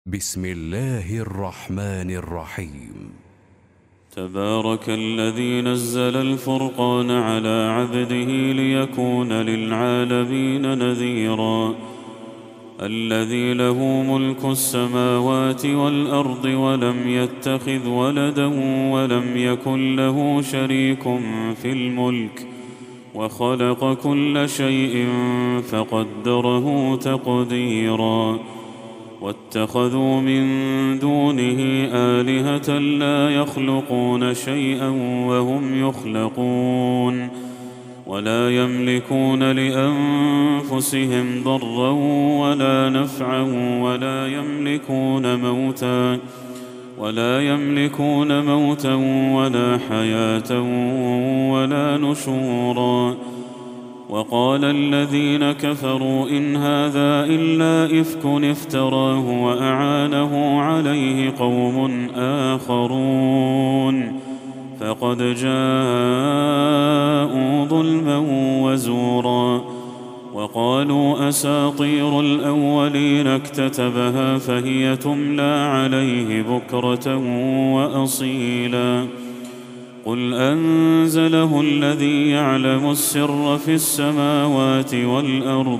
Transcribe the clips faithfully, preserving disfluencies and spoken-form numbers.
بسم الله الرحمن الرحيم. تبارك الذي نزل الفرقان على عبده ليكون للعالمين نذيرا. الذي له ملك السماوات والأرض ولم يتخذ ولدا ولم يكن له شريك في الملك وخلق كل شيء فقدره تقديرا. واتخذوا من دونه آلهة لا يخلقون شيئا وهم يخلقون ولا يملكون لأنفسهم ضرا ولا نفعا ولا يملكون موتا ولا يملكون موتا ولا حياة ولا نشورا. وقال الذين كفروا إن هذا إلا إفك افتراه وأعانه عليه قوم آخرون فقد جاءوا ظلما وزورا. وقالوا أساطير الأولين اكتتبها فهي تملى عليه بكرة وأصيلا. قل أنزله الذي يعلم السر في السماوات والأرض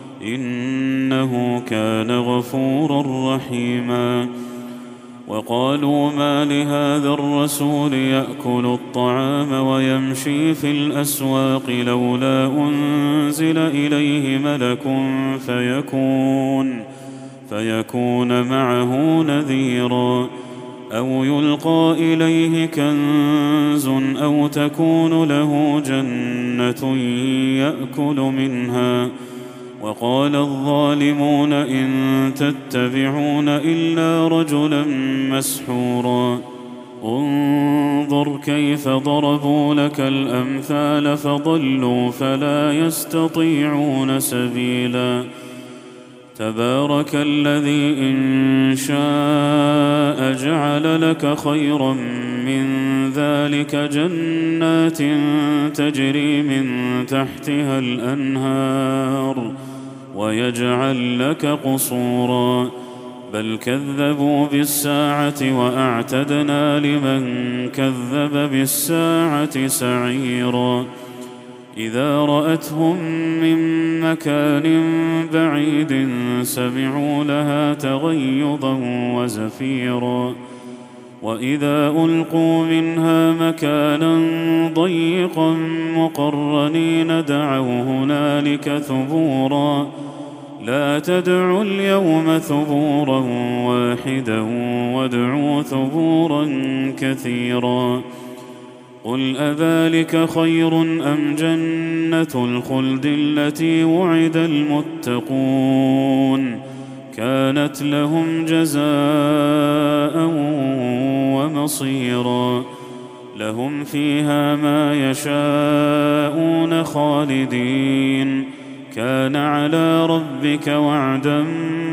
إنه كان غفورا رحيما. وقالوا ما لهذا الرسول يأكل الطعام ويمشي في الأسواق لولا أنزل إليه ملك فيكون, فيكون معه نذيرا أو يلقى إليه كنز أو تكون له جنة يأكل منها. وقال الظالمون إن تتبعون إلا رجلا مسحورا. انظر كيف ضربوا لك الأمثال فضلوا فلا يستطيعون سبيلا. تبارك الذي إن شاء جعل لك خيرا من ذلك جنات تجري من تحتها الأنهار ويجعل لك قصورا. بل كذبوا بالساعة وأعتدنا لمن كذب بالساعة سعيرا. إذا رأتهم من مكان بعيد سمعوا لها تغيظا وزفيرا. وإذا ألقوا منها مكانا ضيقا مقرنين دعوا هنالك ثبورا. لا تدعوا اليوم ثبورا واحدا وادعوا ثبورا كثيرا. قل أذلك خير أم جنة الخلد التي وعد المتقون كانت لهم جزاء ومصيرا. لهم فيها ما يشاءون خالدين كان على ربك وعدا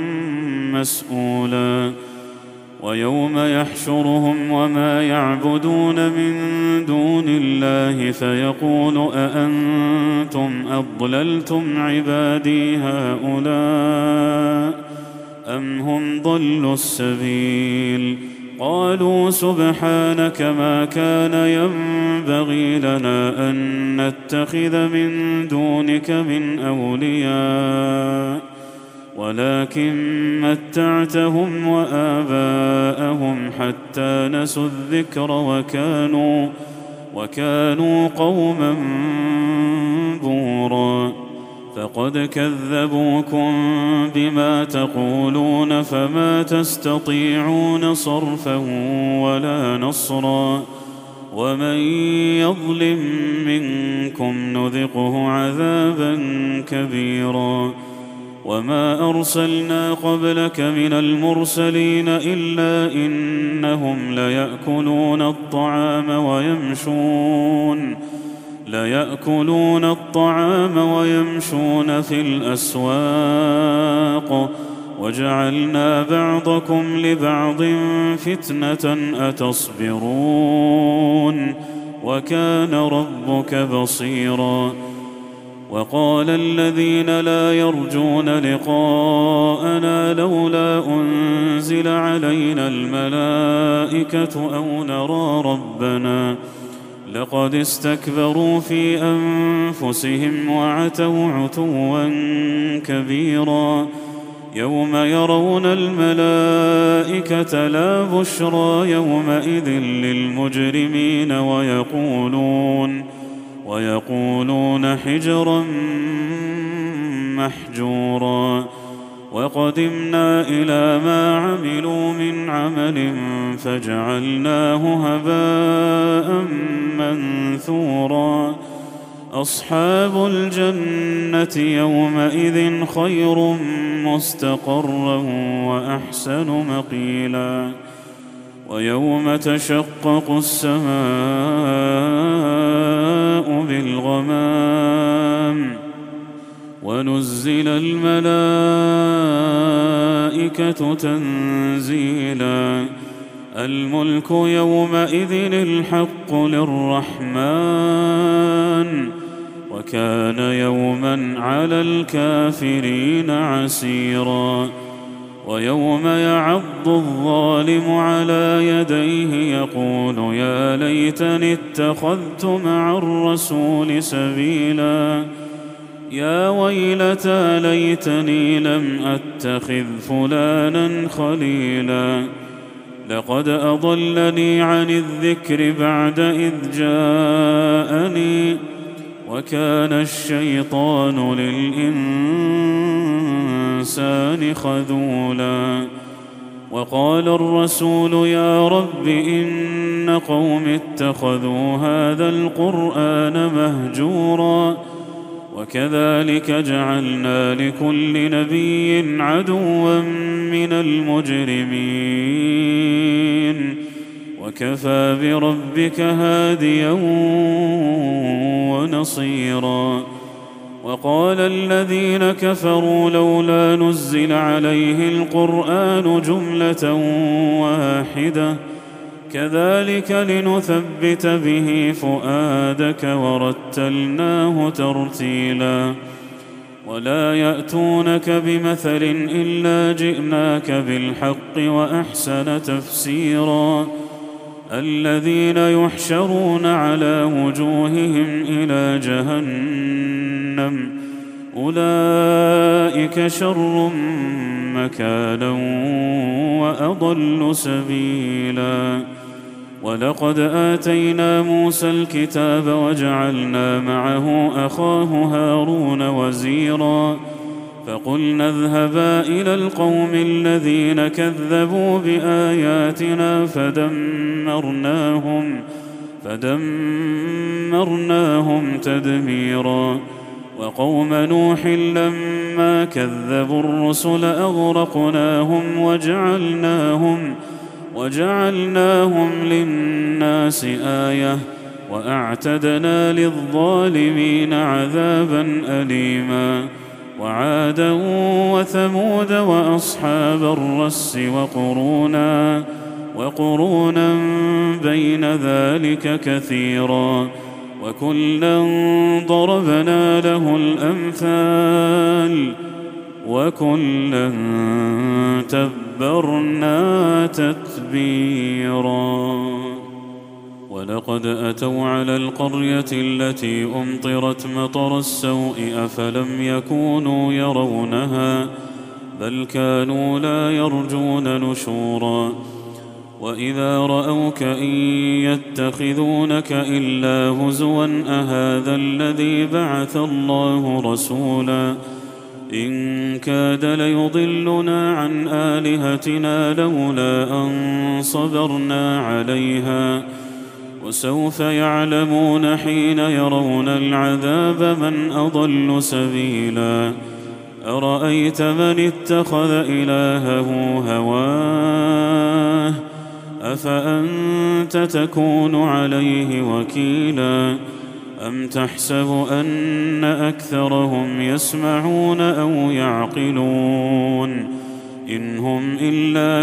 مسئولا. ويوم يحشرهم وما يعبدون من دون الله فيقول أأنتم أضللتم عبادي هؤلاء أم هم ضلوا السبيل. قالوا سبحانك ما كان ينبغي لنا أن نتخذ من دونك من أولياء ولكن متعتهم وآباءهم حتى نسوا الذكر وكانوا, وكانوا قوما بورا. فقد كذبوكم بما تقولون فما تستطيعون صرفا ولا نصرا. ومن يظلم منكم نذقه عذابا كبيرا. وما أرسلنا قبلك من المرسلين إلا إنهم ليأكلون الطعام ويمشون ليأكلون الطعام ويمشون في الأسواق وجعلنا بعضكم لبعض فتنة أتصبرون وكان ربك بصيرا. وقال الذين لا يرجون لقاءنا لولا أنزل تنزل علينا الملائكة أو نرى ربنا لقد استكبروا في أنفسهم وعتوا عتوا كبيرا يوم يرون الملائكة لا بشرى يومئذ للمجرمين ويقولون ويقولون حجرا محجورا وقدمنا إلى ما عملوا من عمل فجعلناه هباء منثورا أصحاب الجنة يومئذ خير مستقرا وأحسن مقيلا ويوم تشقق السماء بالغمام ونزل الملائكة تنزيلا الملك يومئذ الحق للرحمن وكان يوما على الكافرين عسيرا ويوم يعض الظالم على يديه يقول يا ليتني اتخذت مع الرسول سبيلا يا ويلتى ليتني لم أتخذ فلانا خليلا لقد أضلني عن الذكر بعد إذ جاءني وكان الشيطان للإنسان خذولا وقال الرسول يا رب إن قوم اتخذوا هذا القرآن مهجورا وكذلك جعلنا لكل نبي عدوا من المجرمين وكفى بربك هاديا ونصيرا وقال الذين كفروا لولا نزل عليه القرآن جملة واحدة كذلك لنثبت به فؤادك ورتلناه ترتيلا ولا يأتونك بمثل إلا جئناك بالحق وأحسن تفسيرا الذين يحشرون على وجوههم إلى جهنم أولئك شر مكانا وأضل سبيلا ولقد آتينا موسى الكتاب وجعلنا معه أخاه هارون وزيرا فقلنا اذهبا إلى القوم الذين كذبوا بآياتنا فدمرناهم فدمرناهم تدميرا وقوم نوح لما كذبوا الرسل أغرقناهم وجعلناهم وجعلناهم للناس آية وأعتدنا للظالمين عذابا أليما وعادا وثمود وأصحاب الرس وقرونا وقرونا بين ذلك كثيرا وكلا ضربنا له الأمثال وكلا تبرنا تتبيرا ولقد أتوا على القرية التي أمطرت مطر السوء أفلم يكونوا يرونها بل كانوا لا يرجون نشورا وإذا رأوك إن يتخذونك إلا هزوا أهذا الذي بعث الله رسولا إن كاد ليضلنا عن آلهتنا لولا أن صبرنا عليها وسوف يعلمون حين يرون العذاب من أضل سبيلا أرأيت من اتخذ إلهه هواه أفأنت تكون عليه وكيلا أم تحسب أن أكثرهم يسمعون أو يعقلون إن هم إلا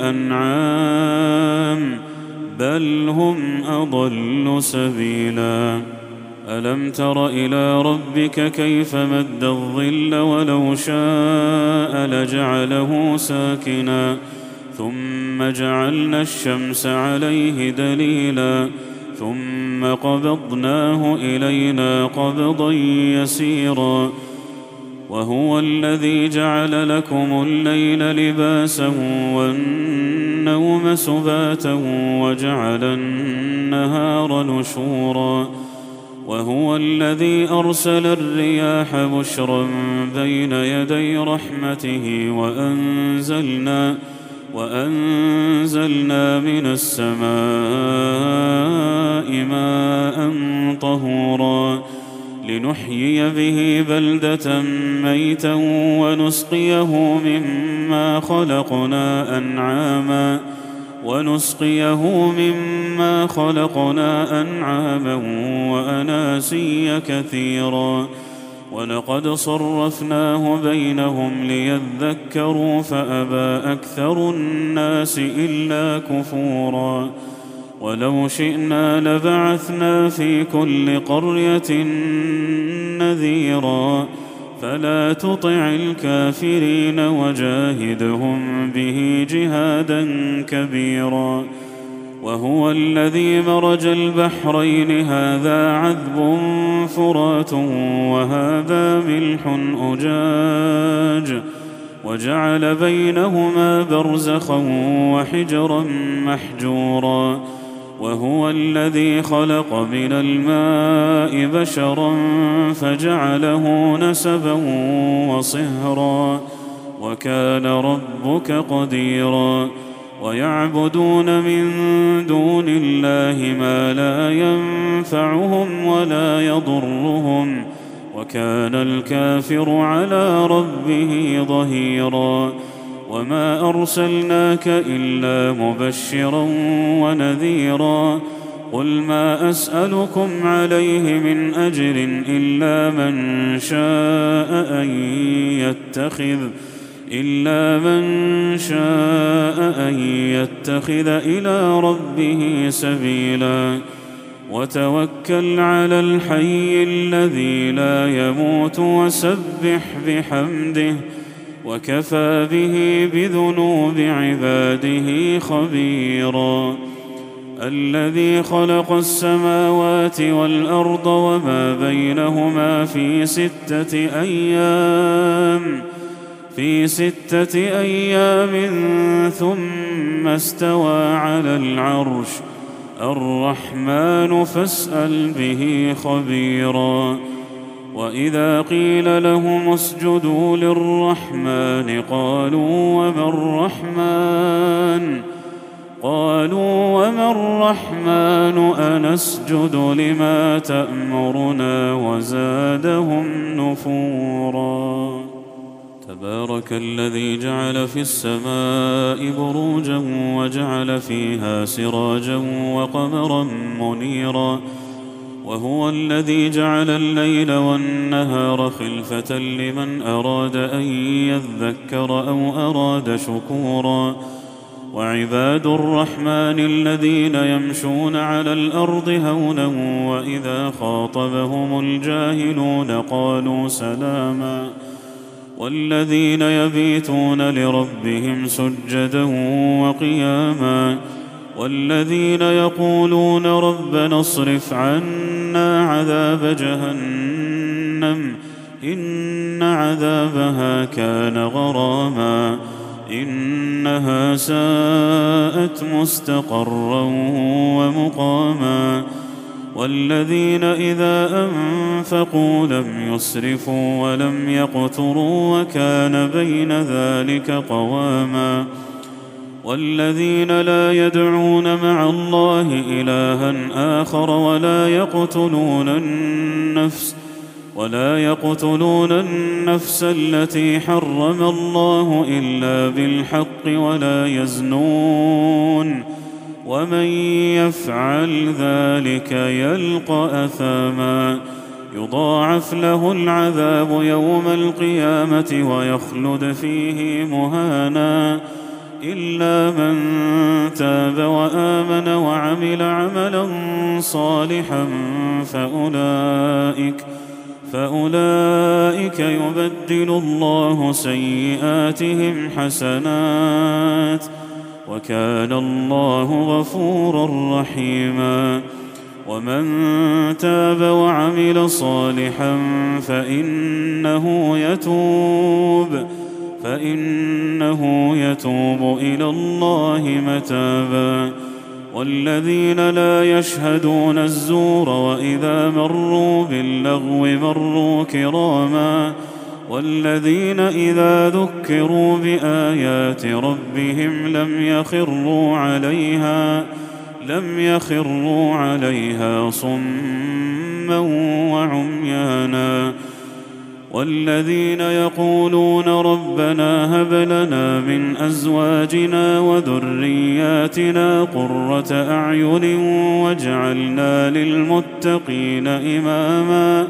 كالأنعام بل هم أضل سبيلا ألم تر إلى ربك كيف مد الظل ولو شاء لجعله ساكنا ثم جعلنا الشمس عليه دليلا ثم قبضناه إلينا قبضا يسيرا وهو الذي جعل لكم الليل لباسا والنوم سباتا وجعل النهار نشورا وهو الذي أرسل الرياح بشرا بين يدي رحمته وأنزلنا وأنزلنا من السماء ماء طهورا لنحيي به بلدة ميتا ونسقيه مما خلقنا أنعاما ونسقيه مما خلقنا أنعاما وأناسيا كثيرا ولقد صرفناه بينهم ليذكروا فأبى أكثر الناس إلا كفورا ولو شئنا لبعثنا في كل قرية نذيرا فلا تطع الكافرين وجاهدهم به جهادا كبيرا وهو الذي مرج البحرين هذا عذب فرات وهذا ملح أجاج وجعل بينهما برزخا وحجرا محجورا وهو الذي خلق من الماء بشرا فجعله نسبا وصهرا وكان ربك قديرا ويعبدون من دون الله ما لا ينفعهم ولا يضرهم وكان الكافر على ربه ظهيرا وما أرسلناك إلا مبشرا ونذيرا قل ما أسألكم عليه من أجر إلا من شاء أن يتخذ إلا من شاء أن يتخذ إلى ربه سبيلا وتوكل على الحي الذي لا يموت وسبح بحمده وكفى به بذنوب عباده خبيرا الذي خلق السماوات والأرض وما بينهما في ستة أيام في ستة أيام ثم استوى على العرش الرحمن فاسأل به خبيرا وإذا قيل لهم اسجدوا للرحمن قالوا وما الرحمن قالوا وما الرحمن أنسجد لما تأمرنا وزادهم نفورا تبارك الذي جعل في السماء بروجا وجعل فيها سراجا وقمرا منيرا وهو الذي جعل الليل والنهار خلفة لمن أراد أن يذكر أو أراد شكورا وعباد الرحمن الذين يمشون على الأرض هونا وإذا خاطبهم الجاهلون قالوا سلاما والذين يبيتون لربهم سجدا وقياما والذين يقولون ربنا اصرف عنا عذاب جهنم إن عذابها كان غراما إنها ساءت مستقرا ومقاما والذين إذا أنفقوا لم يسرفوا ولم يقتروا وكان بين ذلك قواما والذين لا يدعون مع الله إلها آخر ولا يقتلون النفس ولا يقتلون النفس التي حرم الله إلا بالحق ولا يزنون ومن يفعل ذلك يلقى أثاما يضاعف له العذاب يوم القيامة ويخلد فيه مهانا إلا من تاب وآمن وعمل عملا صالحا فأولئك فأولئك يبدل الله سيئاتهم حسنات وكان الله غفورا رحيما. ومن تاب وعمل صالحا فإنه يتوب فإنه يتوب إلى الله متابا. والذين لا يشهدون الزور وإذا مروا باللغو مروا كراما. والذين إذا ذكروا بآيات ربهم لم يخروا عليها لم يخروا عليها صما وعميانا. والذين يقولون ربنا هب لنا من أزواجنا وذرياتنا قرة أعين واجعلنا للمتقين إماما.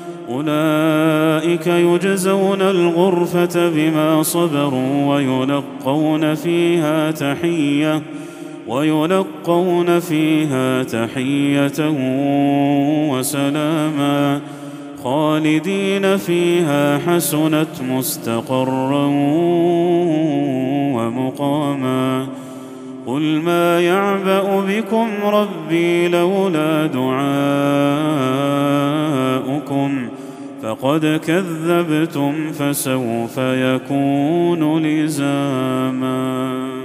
أولئك يجزون الغرفة بما صبروا ويلقون فيها تحية ويلقون فيها تحية وسلاما خالدين فيها حسنت مستقرا ومقاما. قل ما يعبأ بكم ربي لولا دعاؤكم فقد كذبتم فسوف يكون لزاما.